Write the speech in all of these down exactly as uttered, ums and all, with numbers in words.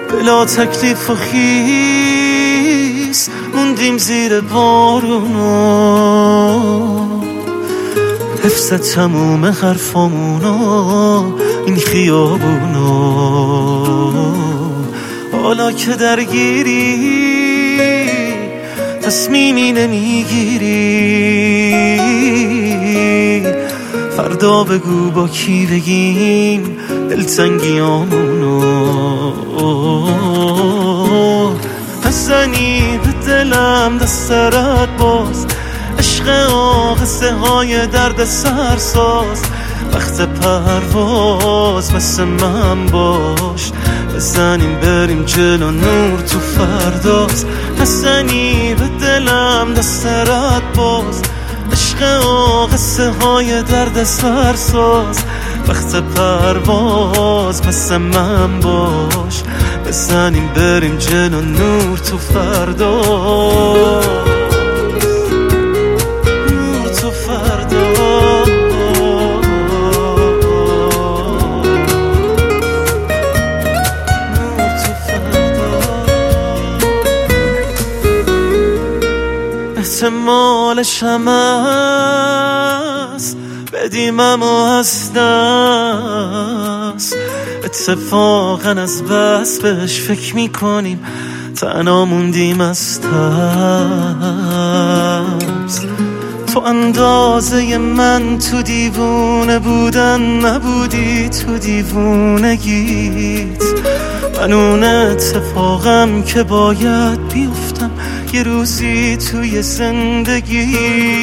بلا تکلیف و خیس موندیم زیر بارونا، حفظ تموم حرفامونا این خیابونا. حالا که درگیری تصمیمی نمیگیری، فردا بگو با کی بگیم دلتنگیامونو. نزنی به دلم دسترت باز، عشق آقصه های درد سرساز. وقت پرواز مثل من باش، بزنیم بریم جلو نور تو فرداست. نزنی به دلم دسترت باز، عشق آقصه های درد سرساز. وقت پرواز مثل من باش، بزنیم بریم جلو نور تو فرداست. احتمالش هم هست بدیم اما از دست، اتفاقا از بس بهش فکر میکنیم تنها موندیم از ترس. تو اندازه من تو دیوونه بودن نبودی، تو دیوونگیت من اون اتفاقم که باید بیفتم یه روزی توی زندگی.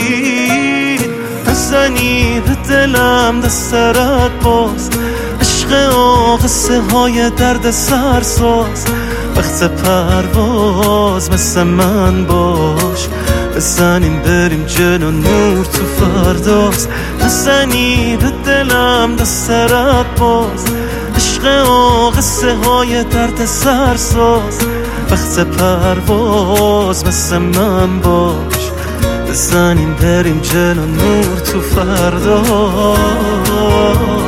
نزنی به دلم دسترت باز، عشق آقصه های درد سرساز. وقت پرواز مثل من باش، بزنیم بریم جلو نور تو فرداست. نزنی به دلم دسترت باز، عشق آقصه های درد سرساز. وقت پرواز مثل من باش، بزنیم بریم جلو نور تو فرداست.